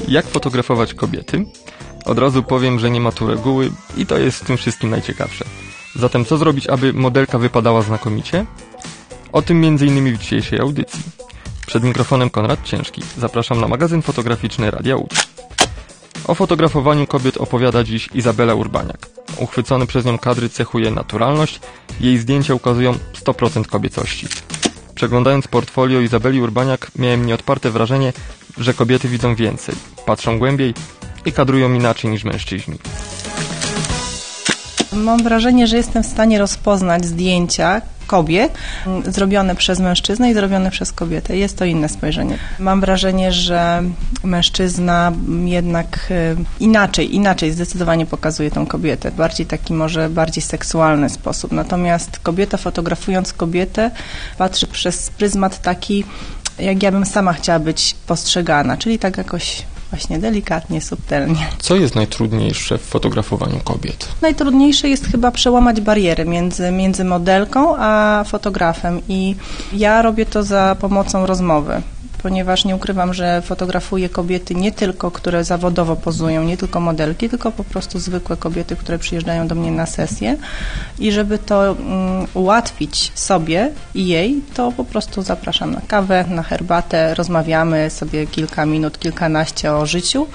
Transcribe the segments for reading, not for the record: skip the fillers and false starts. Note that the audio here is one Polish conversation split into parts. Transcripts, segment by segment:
Jak fotografować kobiety? Od razu powiem, że nie ma tu reguły i to jest w tym wszystkim najciekawsze. Zatem co zrobić, aby modelka wypadała znakomicie? O tym m.in. w dzisiejszej audycji. Przed mikrofonem Konrad Ciężki. Zapraszam na magazyn fotograficzny Radia Łódź. O fotografowaniu kobiet opowiada dziś Izabela Urbaniak. Uchwycone przez nią kadry cechuje naturalność, jej zdjęcia ukazują 100% kobiecości. Przeglądając portfolio Izabeli Urbaniak miałem nieodparte wrażenie, że kobiety widzą więcej, patrzą głębiej i kadrują inaczej niż mężczyźni. Mam wrażenie, że jestem w stanie rozpoznać zdjęcia kobiet zrobione przez mężczyznę i zrobione przez kobietę. Jest to inne spojrzenie. Mam wrażenie, że mężczyzna jednak inaczej zdecydowanie pokazuje tą kobietę. Bardziej seksualny sposób. Natomiast kobieta, fotografując kobietę, patrzy przez pryzmat taki, jak ja bym sama chciała być postrzegana, czyli tak jakoś właśnie delikatnie, subtelnie. Co jest najtrudniejsze w fotografowaniu kobiet? Najtrudniejsze jest chyba przełamać bariery między modelką a fotografem i ja robię to za pomocą rozmowy, ponieważ nie ukrywam, że fotografuję kobiety nie tylko, które zawodowo pozują, nie tylko modelki, tylko po prostu zwykłe kobiety, które przyjeżdżają do mnie na sesję i żeby to ułatwić sobie i jej, to po prostu zapraszam na kawę, na herbatę, rozmawiamy sobie kilka minut, kilkanaście o życiu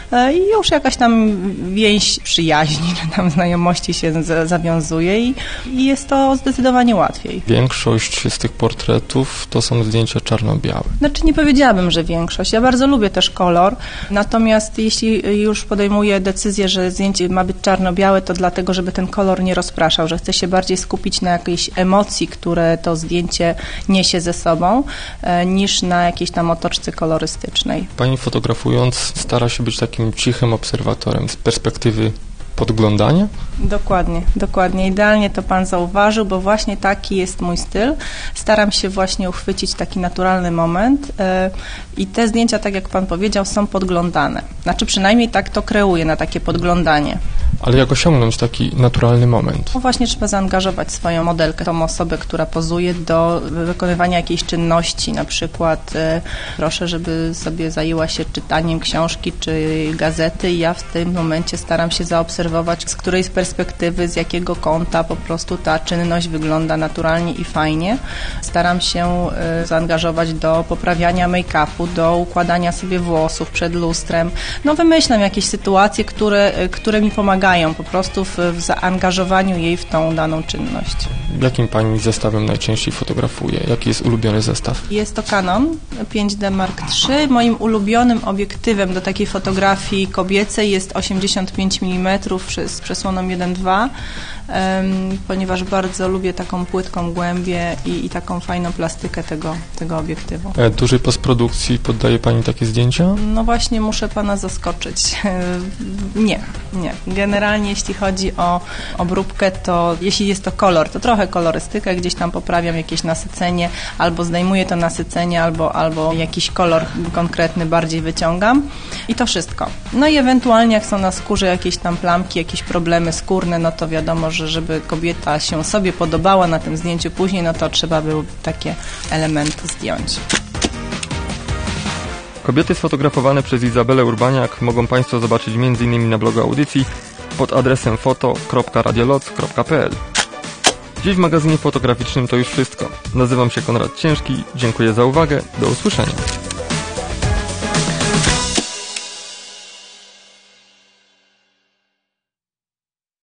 i już jakaś tam więź przyjaźni, czy tam znajomości się zawiązuje i jest to zdecydowanie łatwiej. Większość z tych portretów to są zdjęcia czarno-białe. Znaczy nie powiedziałabym, że większość. Ja bardzo lubię też kolor, natomiast jeśli już podejmuję decyzję, że zdjęcie ma być czarno-białe, to dlatego, żeby ten kolor nie rozpraszał, że chcę się bardziej skupić na jakiejś emocji, które to zdjęcie niesie ze sobą, niż na jakiejś tam otoczce kolorystycznej. Pani fotografując stara się być takim cichym obserwatorem z perspektywy podglądania? Dokładnie. Idealnie to Pan zauważył, bo właśnie taki jest mój styl. Staram się właśnie uchwycić taki naturalny moment i te zdjęcia, tak jak Pan powiedział, są podglądane. Znaczy przynajmniej tak to kreuję na takie podglądanie. Ale jak osiągnąć taki naturalny moment? No właśnie trzeba zaangażować swoją modelkę, tą osobę, która pozuje do wykonywania jakiejś czynności. Na przykład proszę, żeby sobie zajęła się czytaniem książki czy gazety i ja w tym momencie staram się zaobserwować, z której perspektywy, z jakiego kąta po prostu ta czynność wygląda naturalnie i fajnie. Staram się zaangażować do poprawiania make-upu, do układania sobie włosów przed lustrem. No wymyślam jakieś sytuacje, które mi pomagają po prostu w zaangażowaniu jej w tą daną czynność. Jakim Pani zestawem najczęściej fotografuje? Jaki jest ulubiony zestaw? Jest to Canon 5D Mark III. Moim ulubionym obiektywem do takiej fotografii kobiecej jest 85 mm z przesłoną 1.2, ponieważ bardzo lubię taką płytką głębię i taką fajną plastykę tego obiektywu. Dużej postprodukcji poddaje Pani takie zdjęcia? No właśnie, muszę Pana zaskoczyć. Nie. Generalnie jeśli chodzi o obróbkę, to jeśli jest to kolor, to trochę kolorystykę, gdzieś tam poprawiam jakieś nasycenie, albo zdejmuję to nasycenie, albo jakiś kolor konkretny bardziej wyciągam i to wszystko. No i ewentualnie jak są na skórze jakieś tam plamki, jakieś problemy skórne, no to wiadomo, że żeby kobieta się sobie podobała na tym zdjęciu później, no to trzeba było takie elementy zdjąć. Kobiety sfotografowane przez Izabelę Urbaniak mogą Państwo zobaczyć m.in. na blogu audycji pod adresem foto.radioloc.pl. Dziś w magazynie fotograficznym to już wszystko. Nazywam się Konrad Ciężki, dziękuję za uwagę, do usłyszenia.